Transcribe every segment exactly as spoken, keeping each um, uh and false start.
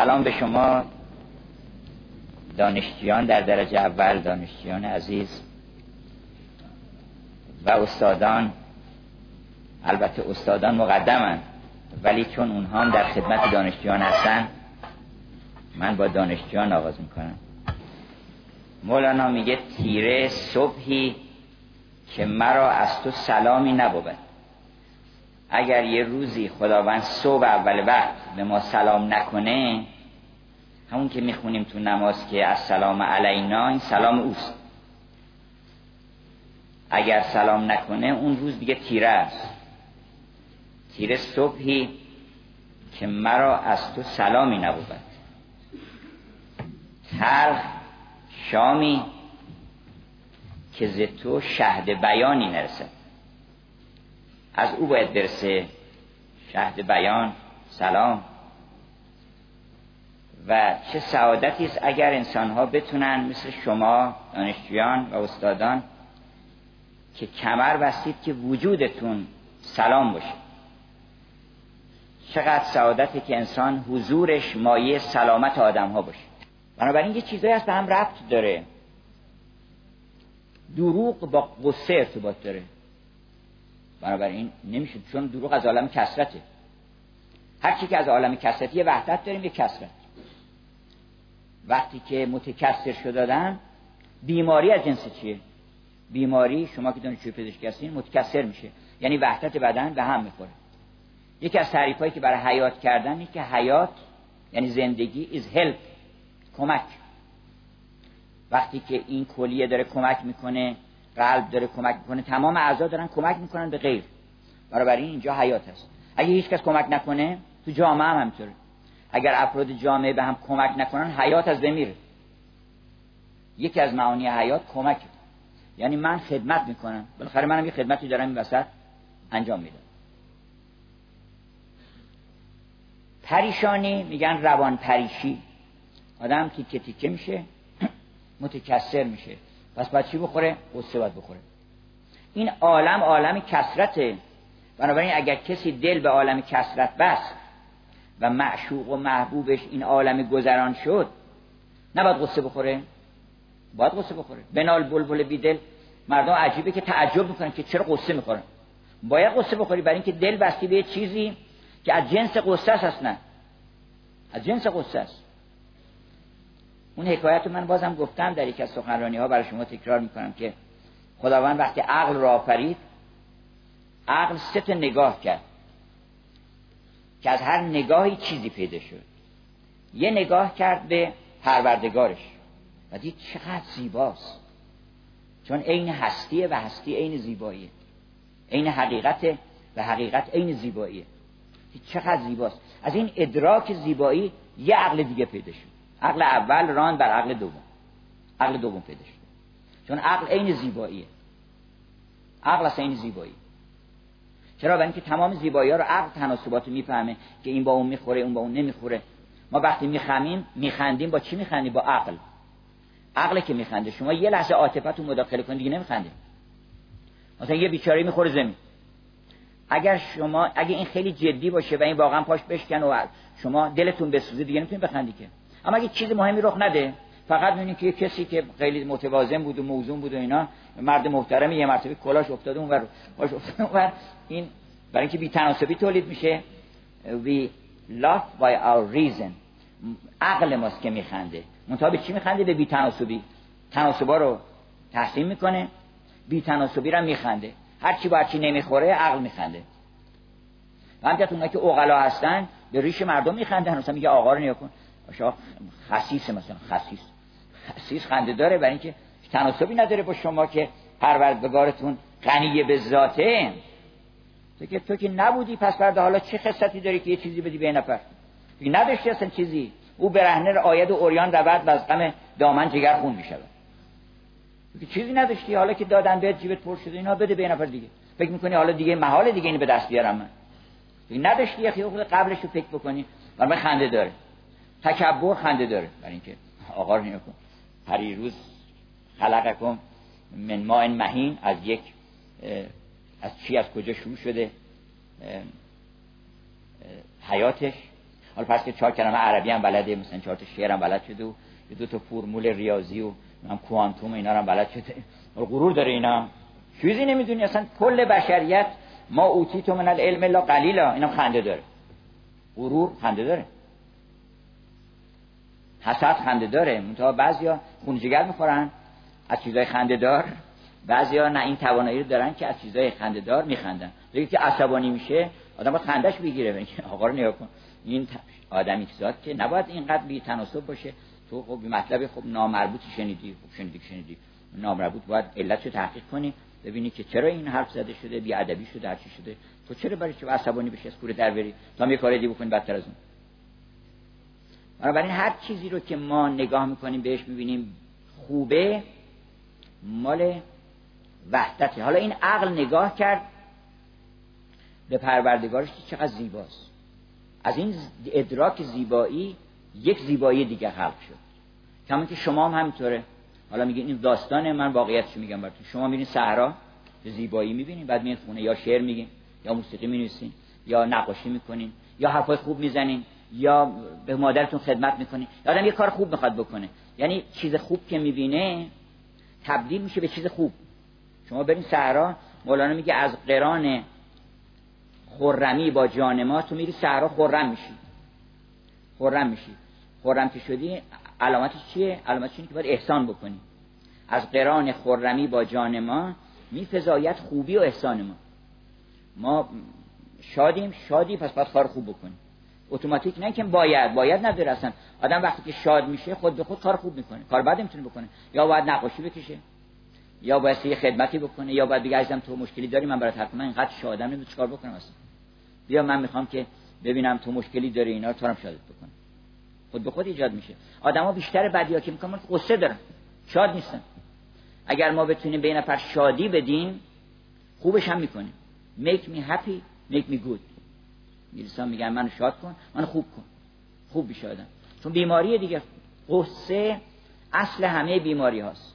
سلام به شما دانشجویان در درجه اول، دانشجویان عزیز و استادان. البته استادان مقدمن، ولی چون اونها هم در خدمت دانشجویان هستن من با دانشجویان آغاز میکنم. مولانا میگه تیره صبحی که مرا از تو سلامی نبود. اگر یه روزی خداوند صبح اول وقت به ما سلام نکنه، همون که میخونیم تو نماز که السلام علینا، این سلام اوست. اگر سلام نکنه اون روز دیگه تیره است. تیره صبحی که مرا از تو سلامی نبود. تلخ شامی که ز تو شهد بیانی نرسد. از او باید برسه شهد بیان، سلام. و چه سعادتی است اگر انسان‌ها بتونن مثل شما دانشجویان و استادان که کمر بستید که وجودتون سلام باشه. چقدر سعادتی که انسان حضورش مایه سلامت آدم‌ها باشه. بنابراین یه چیزایی هست به هم ربط داره. دروغ با غصه ارتباط داره. بنابراین نمیشه، چون دروغ از عالم کثرته. هر چی که از عالم کثرت یه وحدت داریم، یه کثرت. وقتی که متکثر شد آدم، بیماری از جنس چیه؟ بیماری، شما که دانشجوی پزشکی هستین، متکثر میشه، یعنی وحدت بدن به هم میخوره. یکی از تعریفایی که برای حیات کردن اینه که حیات یعنی زندگی is help، کمک. وقتی که این کلیه داره کمک میکنه، قلب داره کمک میکنه، تمام اعضا دارن کمک میکنن به غیر. برای اینجا حیات هست. اگه هیچ کس کمک نکنه، تو جامعه هم همینطوره. اگر افراد جامعه به هم کمک نکنن، حیات از بین میره. یکی از معانی حیات کمک، یعنی من خدمت میکنم، بالاخره منم یه خدمتی دارم این وسط انجام میدم. پریشانی میگن روان پریشی. آدم تیکه تیکه میشه، متکثر میشه. پس باید چی بخوره؟ قصه باید بخوره. این عالم عالم کثرته. بنابراین اگر کسی دل به عالم کثرت بست و معشوق و محبوبش این عالم گذران شد، نباید قصه بخوره؟ باید قصه بخوره. بنال بلبل بی دل. مردم عجیبه که تعجب میکنن که چرا قصه میخورن. باید قصه بخوری، برای اینکه دل بستی به چیزی که از جنس قصه است. نه، از جنس قصه است. اون حکایت من بازم گفتم در یک از سخنرانی ها، برای شما تکرار میکنم که خداوند وقتی عقل را آفرید، عقل سه تا نگاه کرد که از هر نگاهی چیزی پیدا شد. یه نگاه کرد به پروردگارش و دید چقدر زیباست، چون عین هستیه و هستی عین زیباییه، عین حقیقت و حقیقت عین زیباییه. دید چقدر زیباست. از این ادراک زیبایی یه عقل دیگه پیدا شد. عقل اول ران بر عقل دوم، عقل دوم پیدا شد، چون عقل عین زیباییه. عقل اصلا عین زیبایی. چرا؟ برای اینکه تمام زیبایی ها رو عقل تناسبات میفهمه که این با اون میخوره، اون با اون نمیخوره. ما وقتی میخمیم میخندیم، با چی میخندیم؟ با عقل. عقل که میخنده. شما یه لحظه عاطفتون مداخله کنید دیگه نمیخندیم. مثلا یه بیچاره میخوره زمین، اگر شما اگه این خیلی جدی باشه و این واقعا پاش بشکنه و شما دلتون بسوزه، دیگه نمیتونید بخندید که. اما اگه چیز مهمی رخ نده، فقط میبینید که کسی که خیلی متوازن بود و موزون بود و اینا، مرد محترمی، یه مرتبه کلاش افتاده اونور، باش افتاده اونور، این برای اینکه بی‌تناسبی تولید میشه. we laugh by our reason. عقل ماست که میخنده. منتها به چی میخنده؟ به بی‌تناسبی. تناسبا رو تحسین میکنه، بی‌تناسبی رو میخنده. هر چی با هر چی نمیخوره عقل میخنده. و همینطور اونایی که عقلا هستن به ریش مردم میخندن. مثلا میگه آقا رو نگاه کن، آشا خسیس، مثلا خسیس خسیس خنده داره، برای اینکه تناسبی نداره با شما که پروردگارتون غنی به ذاته. تو که تو که نبودی، پس فردا حالا چه خصلتی داری که یه چیزی بدی به این نفر؟ تو نداشتی اصلا چیزی. او برهنه آید و اوریان رود و از غم دامن جگر خون میشود. تو که چیزی نداشتی، حالا که دادن بهت جیبت پر شده، اینا بده به این نفر دیگه. فکر میکنی حالا دیگه محال دیگه اینو به دست بیارم من. تو نداشتی، یه خود قبلش رو فکر بکنی. برام خنده داره. تکبر خنده داره، برای اینکه آقا رو نگاه کن، پریروز خلقکم من ماء مهین، از یک از چی از کجا شروع شده حیاتش. حالا پس که چهار کلمه عربی هم بلده، مثلا چهار تا شعر هم بلد شده و دو تا فرمول ریاضی و هم کوانتوم اینا هم بلد شده. غرور داره اینا، چیزی نمیدونی اصلا. کل بشریت ما اوتیتم من العلم الا قلیلا، اینم خنده داره. غرور خنده داره، حسد خنده داره. منتها بعضیا خون جگر میخورن از چیزای خنده دار، بعضیا نه این توانایی رو دارن که از چیزای خنده دار میخندن. دیگه که عصبانی میشه آدم باید خندش بگیره، آقا رو نگاه کن این آدمی ذات که نباید اینقدر بی تناسب باشه. تو خب مطلب خب نامربوطی شنیدی، خب شنیدی شنیدی نامربوط، باید علتشو تحقیق کنی ببینی که چرا این حرف زده شده، بی ادبی شده، هر چی شده. تو چرا برای چه عصبانی بشی، از کوره در بری تا می کار دی بکنی بدتر از اون. بنابراین هر چیزی رو که ما نگاه میکنیم بهش میبینیم خوبه، مال وحدته. حالا این عقل نگاه کرد به پروردگارش چقدر زیباست، از این ادراک زیبایی یک زیبایی دیگه خلق شد. کما که شما هم همینطوره. حالا میگین این داستانه، من واقعیتش میگم براتون. شما میرین صحرا به زیبایی میبینین، بعد میرین خونه یا شعر میگین یا موسیقی مینویسین یا نقاشی میکنین یا حرفای خوب میزنین یا به مادرتون خدمت میکنین. آدم یه کار خوب میخواد بکنه، یعنی چیز خوب که میبینه تبدیل میشه به چیز خوب. شما برین صحرا، مولانا میگه از قران خرمی با جان ما تو میری صحرا خرم میشی، خرم میشی. خرم که شدی علامتش چیه؟ علامتش اینه که باید احسان بکنی. از قران خرمی با جان ما میفزاید خوبی و احسان ما. ما شادیم، شادی پس باید کار خوب بکنیم. اتوماتیک نه که باید باید نداره اصلا. آدم وقتی که شاد میشه خود به خود کار خوب میکنه، کار بد نمیتونه بکنه. یا باید نقاشی بکشه، یا باید یه خدمتی بکنه، یا باید بگه عزیزم تو مشکلی داری، من برات حل کنم، من اینقدر شادم نمیدونم چیکار بکنم اصلا. بیا من میخوام که ببینم تو مشکلی داری، اینا رو تو هم شادت بکنم. خود به خود ایجاد میشه. آدما بیشتر بدی‌ها که میکنن قصه دارن، شاد نیستن. اگر ما بتونیم به این نفر شادی بدیم خوبش هم میکنیم. make me happy make me good. میرسن میگن منو شاد کن، منو خوب کن، خوب بشه آدم. چون بیماری دیگه، قصه اصل همه بیماری هاست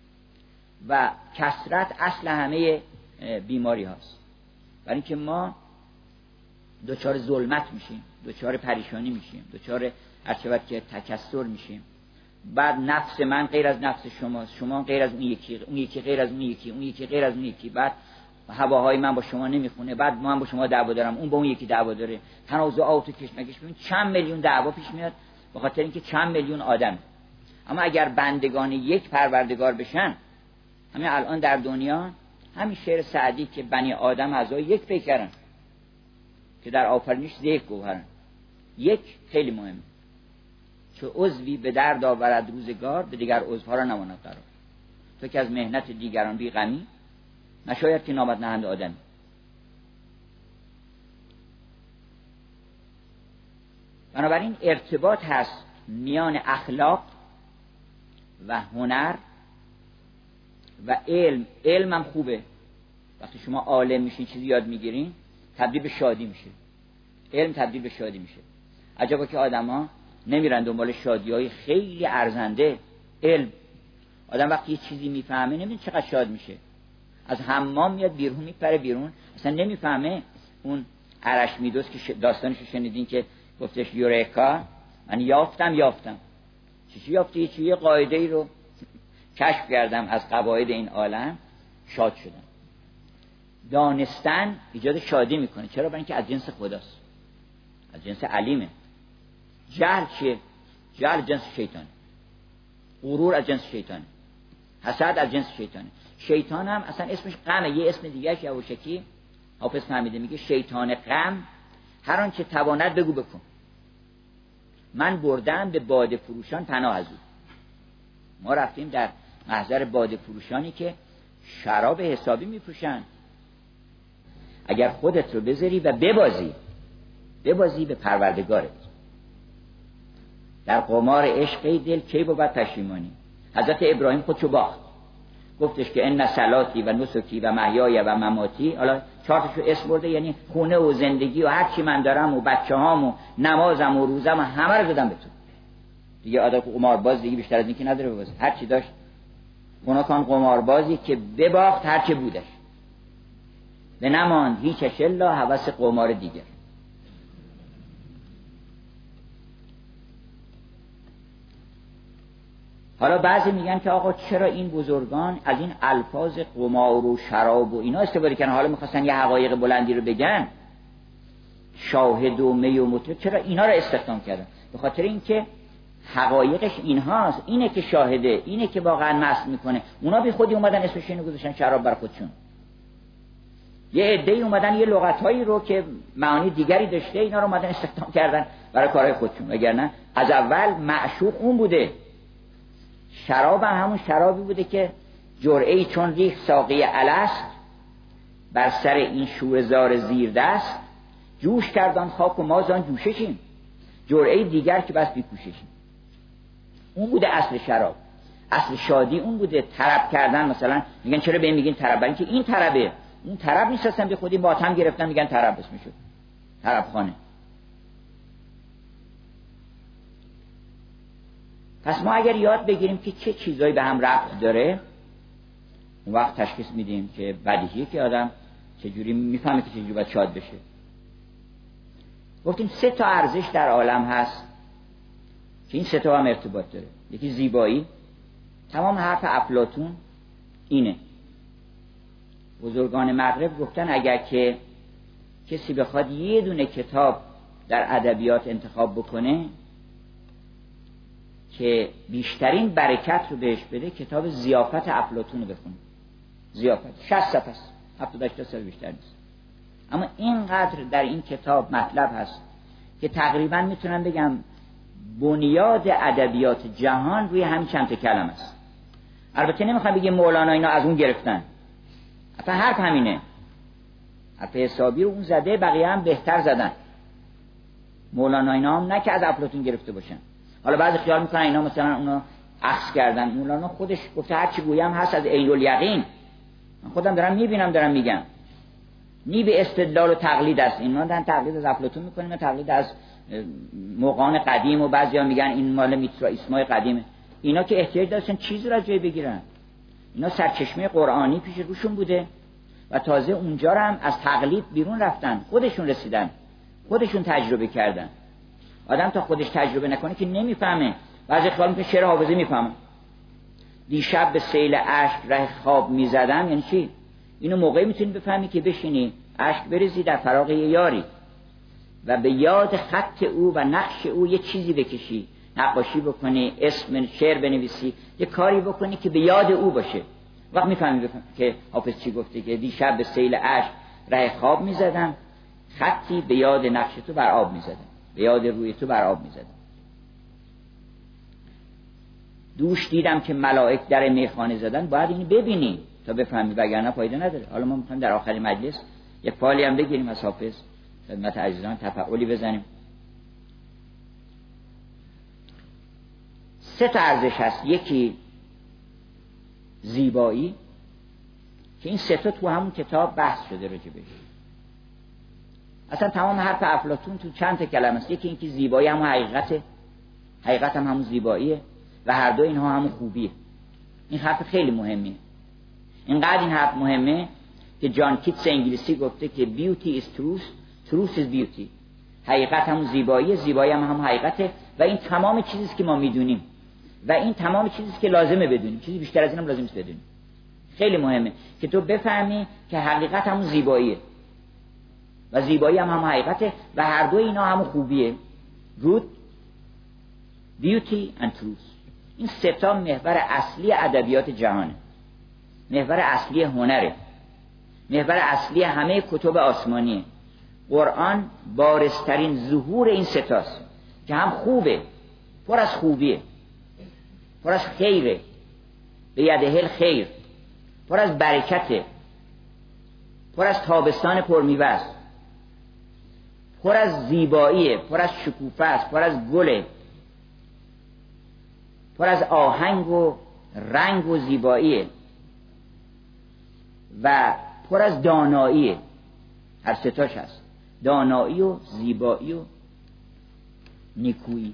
و کثرت اصل همه بیماری هاست. برای اینکه ما دوچار ظلمت میشیم، دوچار پریشانی میشیم، دوچار هرچه که تکثر میشیم. بعد نفس من غیر از نفس شماست، شما غیر از اون یکی، اون یکی غیر از اون یکی، اون یکی غیر از اون یکی. بعد هواهای من با شما نمیخونه، بعد من با شما دعوا دارم، اون با اون یکی دعوا داره، تنازعات و کشمکش. ببین چند میلیون دعوا پیش میاد به خاطر اینکه چند میلیون آدم. اما اگر بندگان یک پروردگار بشن، همین الان در دنیا همین شعر سعدی که بنی آدم اعضای یک پیکرن که در آفرینش یک گوهرن. یک خیلی مهمه، چه عضوی به درد آورد روزگار، به دیگر عضوها را نماند قرار. تو که از مهنت دیگران بی غمی، نشاید که نامت نهند آدمی. بنابراین ارتباط هست میان اخلاق و هنر و علم. علم هم خوبه، وقتی شما عالم میشین چیزی یاد میگیرین تبدیل به شادی میشه. علم تبدیل به شادی میشه. عجبا که آدما نمیرن دنبال شادی‌های خیلی ارزنده. علم، آدم وقتی یه چیزی میفهمه نمیدونه چقدر شاد میشه. از حمام میاد بیرون، میپره بیرون، اصلا نمیفهمه. اون ارشمیدس که داستانشو شنیدین که گفتش یوریکا، من یافتم یافتم چی چی یافتی؟ چی یه قاعده ای رو کشف کردم از قواعد این عالم، شاد شدم. دانستن ایجاد شادی میکنه. چرا؟ برای اینکه از جنس خداست، از جنس علیمه. جهل چیه؟ جهل جنس شیطانه. غرور از جنس شیطانه. حسد از جنس شیطانه. شیطان هم اصلا اسمش غمه. یه اسم دیگه اش یواشکی حافظ فهمیده، میگه شیطان غم هر آنچه تواند بگو بکن، من بردم به باده فروشان پناه از او. ما رفتیم در محضر باده فروشانی که شراب حسابی میفروشن. اگر خودت رو بذاری و ببازی ببازی به پروردگارت، در قمار عشق دل کی بود پشیمانی. حضرت ابراهیم خودشو باخت، گفتش که ان صلاتی و نسکی و محیای و مماتی، حالا چهارتاشو اسم برده، یعنی خونه و زندگی و هر چی من دارم و بچه‌هام و نمازم و روزم و همه رو دادم به تو. دیگه آدم قمارباز دیگه بیشتر از این که نداره ببازه. هر چی داشت اونا کان قماربازی که بباخت هر چه بودش، به نماند هیچش الا هوس قمار دیگر. حالا بعضی میگن که آقا چرا این بزرگان از این الفاظ قمار و شراب و اینا استفاده کردن؟ حالا میخواستن یه حقایق بلندی رو بگن، شاهد و می و مطرب، چرا اینا رو استخدام کردن؟ به خاطر اینکه حقایقش اینهاست، اینه که شاهده، اینه که واقعا مست میکنه. اونا بی خودی اومدن اسمش اینو گذاشتن شراب بر خودشون. یه عده‌ای اومدن یه لغتایی رو که معانی دیگری داشته اینا رو اومدن استخدام کردن برای کارهای خودشون، وگرنه از اول معشوق اون بوده. شراب هم همون شرابی بوده که جرعه‌ای چون ریخ ساقی الست بر سر این شورزار زیر دست، جوش کردن خاک و ما زان جوششیم. جرعه دیگر که بس بیکوششیم. اون بوده اصل شراب. اصل شادی اون بوده. طرب کردن، مثلا میگن چرا به این میگین طرب؟ برای اینکه این طربه. اون طرب نیست اصلا، به خودی ماتم گرفتن میگن طرب اسمش شد. طرب خانه. پس ما اگر یاد بگیریم که چه چیزایی به هم ربط داره، اون وقت تشخیص میدیم که بدیهیه که آدم چجوری میفهمه که چجوری باید شاد بشه. گفتیم سه تا ارزش در عالم هست که این سه تا هم ارتباط داره. یکی زیبایی. تمام حرف افلاطون اینه. بزرگان مغرب گفتن اگر که کسی بخواد یه دونه کتاب در ادبیات انتخاب بکنه که بیشترین برکت رو بهش بده، کتاب ضیافت افلاطون رو بخونه. ضیافت شصت صفحه است، هفتاد هشتاد صفحه بیشتر نیست. اما اینقدر در این کتاب مطلب هست که تقریبا میتونم بگم بنیاد ادبیات جهان روی همین چند تا کلمه است. البته نمیخوام بگم مولانا اینا از اون گرفتن، اصلا حرف همینه. حرف حسابی رو اون زده، بقیه هم بهتر زدن. مولانا اینا هم نه که از افلاطون گرفته باشن. حالا بعضی خیال میکنن اینا مثلا اونا عکس کردن. مولانا خودش گفته هر چی گویم هست از عین الیقین. من خودم دارم میبینم، دارم میگم. نی به استدلال و تقلید است. اینا دارن تقلید از افلاطون میکنن، تقلید از مغان قدیم، و بعضیا میگن این مال میترا اسمای قدیمه. اینا که احتیاج داشتن چیزی را جای بگیرن. اینا سرچشمه قرآنی پیش روشون بوده و تازه اونجا رو هم از تقلید بیرون رفتن، خودشون رسیدن، خودشون تجربه کردن. آدم تا خودش تجربه نکنه که نمیفهمه. بعضی خیال میکنه شعر حافظی میفهمه. دیشب به سیل اشک ره خواب میزدم، یعنی چی؟ اینو موقعی میتونی بفهمی که بشینی اشک بریزی در فراق یاری و به یاد خط او و نقش او یه چیزی بکشی، نقاشی بکنی، اسم شعر بنویسی، یه کاری بکنی که به یاد او باشه. وقت میفهمی بفهم که حافظ چی گفته، که دیشب به سیل اشک ره خواب میزدم، خطی به یاد نقش تو بر آب میزدم، به یاد روی تو بر آب میزدم. دوش دیدم که ملائک در میخانه زدن. باید اینو ببینی تا بفهمی، وگرنه فایده نداره. حالا ما میخوایم در آخر مجلس یک فالی هم بگیریم از حافظ، خدمت عزیزان تفعولی بزنیم. سه تا ارزش هست. یکی زیبایی که این سه تا تو همون کتاب بحث شده راجع بهش. اصلا تمام حرف افلاطون تو چند تا کلمه است. یکی اینکه زیبایی هم حقیقته، حقیقت هم همون زیباییه و هر دو اینها همون خوبیه. این حرف خیلی مهمیه. اینقدر این حرف مهمه که جان کیتس انگلیسی گفته که beauty is truth, truth is beauty. حقیقت همون زیباییه، زیبایی هم همون حقیقته و این تمام چیزیست که ما میدونیم و این تمام چیزیست که لازمه بدونیم. چیزی بیشتر از اینم لازم نیست بدونیم. خیلی مهمه که تو بفهمی که حقیقت همون زیباییه و زیبایی هم همون حقیقته و هر دو اینا همون خوبیه. good, beauty and truth. این سه تا محور اصلی ادبیات جهانه، محور اصلی هنره، محور اصلی همه کتب آسمانیه. قرآن بارزترین ظهور این سه تاست که هم خوبه، پر از خوبیه، پر از خیره، به یده الخیر، پر از برکته، پر از تابستان پرمیوه است، پر از زیباییه، پر از شکوفه است، پر از گله، پر از آهنگ و رنگ و زیباییه و پر از داناییه. هر سه تاش هست، دانایی و زیبایی و نیکویی.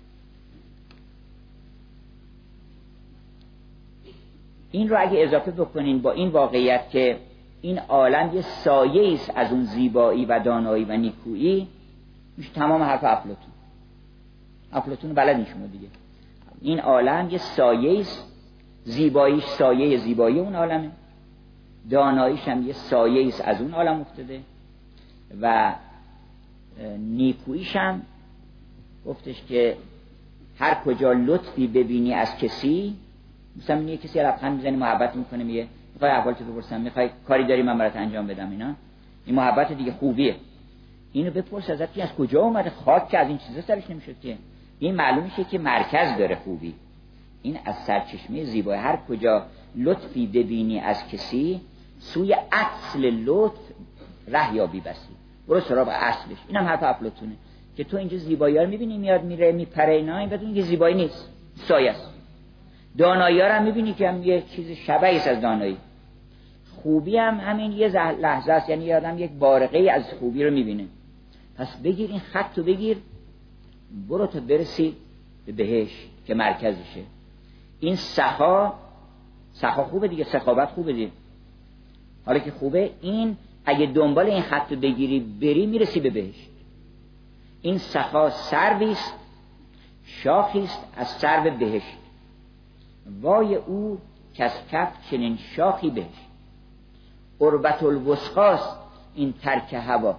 این رو اگه اضافه بکنین با این واقعیت که این عالم یه سایه است از اون زیبایی و دانایی و نیکویی، میشه تمام حرف افلاطون. افلاطون بلد نیشونه دیگه. این عالم یه سایه است، زیباییش سایه زیبایی اون عالمه، داناییش هم یه سایه است از اون عالم افتاده و نیکوییش هم گفتش که هر کجا لطفی ببینی از کسی، مثلا یه کسی لبخند میزنی محبت میکنه، میگه میخوای احوالتو بپرسم، میخوای کاری داری من برات انجام بدم، اینا این محبت دیگه خوبیه. اینو بپرس ازت که از کجا اومده، خاک که از این چیزا سرش نمیشد که. این معلوم میشه که مرکز داره خوبی، این از سرچشمه زیبایی. هر کجا لطفی ببینی از کسی، سوی اصل لطف ره یابی بسی، برو سراغ اصلش. اینم حرف افلاطونه که تو اینجا زیبایی ها رو میبینی میاد میره میپره، اینا این بدون که زیبایی نیست، سایه است. دانایی ها رو هم میبینی که هم یه چیز شبیه است از دانایی. خوبی هم همین یه لحظه است، یعنی آدم یک بارقه از خوبی رو میبینه. پس بگیر این خط رو بگیر، برو تا برسی به بهشت که مرکزشه. این سخا سخا خوبه دیگه، سخاوت خوبه دیگه. حالا که خوبه، این اگه دنبال این خط رو بگیری بری میرسی به بهشت. این سخا سرویست، شاخیست از سرو بهشت، وای او کس کف چنین شاخی بهشت. قربت الوسقاست این ترک هوا،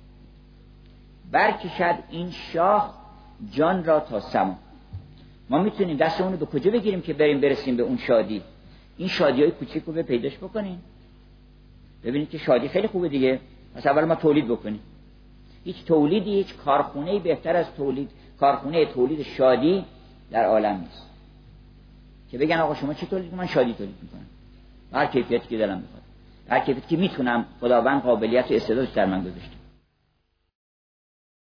برکشد این شاخ جان را تا سما. ما میتونیم دستمون رو به کجا بگیریم که بریم برسیم به اون شادی؟ این شادی های کوچیک رو به پیداش بکنیم. ببینید که شادی خیلی خوبه دیگه. پس اول ما تولید بکنیم. هیچ تولیدی، هیچ کارخونه‌ای بهتر از تولید، کارخونه تولید شادی در عالم نیست. که بگن آقا شما چی تولید می‌کنید؟ من شادی تولید می‌کنم. هر کیفیتی که دلم می‌خواد. هر کیفیتی که میتونم، خداوند قابلیت و استعدادش در من گذاشته.